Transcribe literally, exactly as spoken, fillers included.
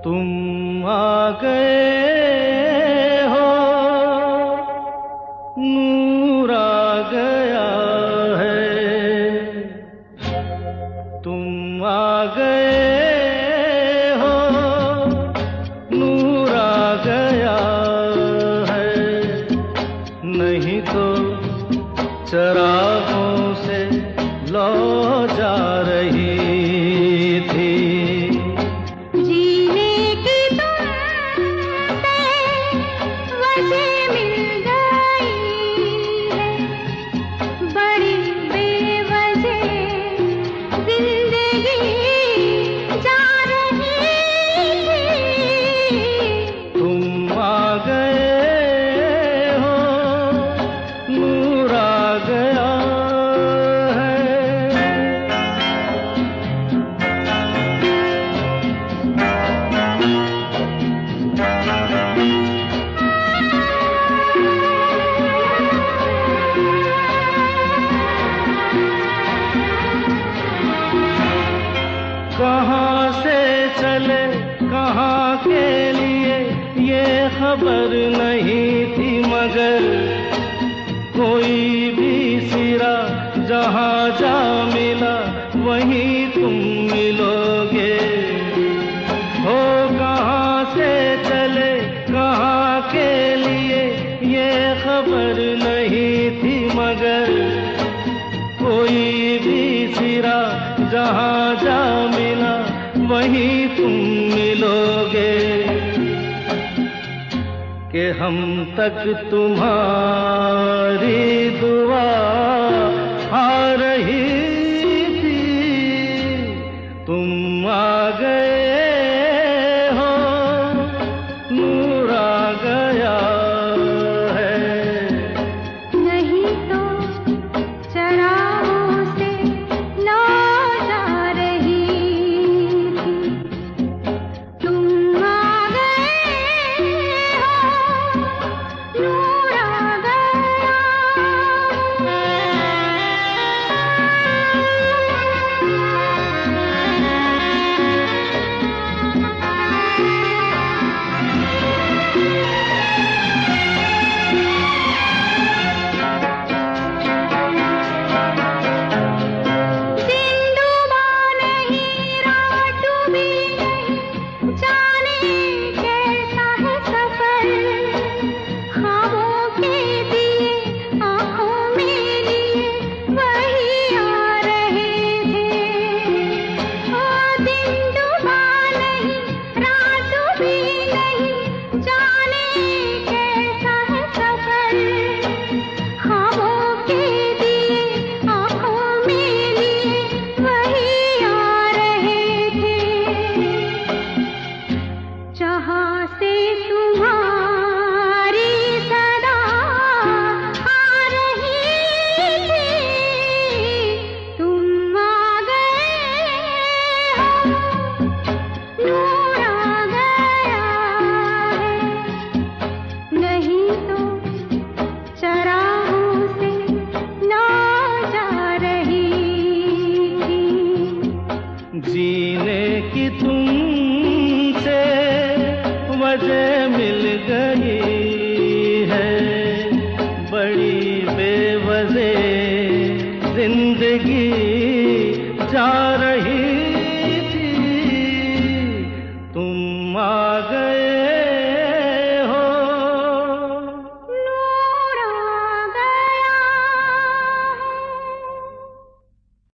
तुम आ गए हो, नूर आ गया है। तुम आ गए हो, नूर आ गया है। नहीं तो चरागों से लौ जा रही थी। कहाँ से चले कहाँ के लिए ये खबर नहीं थी, मगर कोई भी सिरा जहाँ जा मिला वहीं तुम मिलोगे। हो कहाँ से चले कहाँ के लिए ये खबर नहीं थी, मगर कोई भी सिरा जहाँ जा मिला वहीं तुम मिलोगे। कि हम तक तुम्हारी दुआ आ रही थी। तुम आ गए हो, नूर आ गया है। नहीं तो चरागों से लौ जा रही थी। तुम आ गए हो, नूर आ गया। जहाँ से तुम्हारी सदा आ रही थी। तुम आ गए हो, नूर आ गया है। नहीं तो चरागों से लौ जा रही थी। जीने की तुमसे वजह मिल गई है, बड़ी बेवजह जिंदगी जा रही थी। तुम आ गए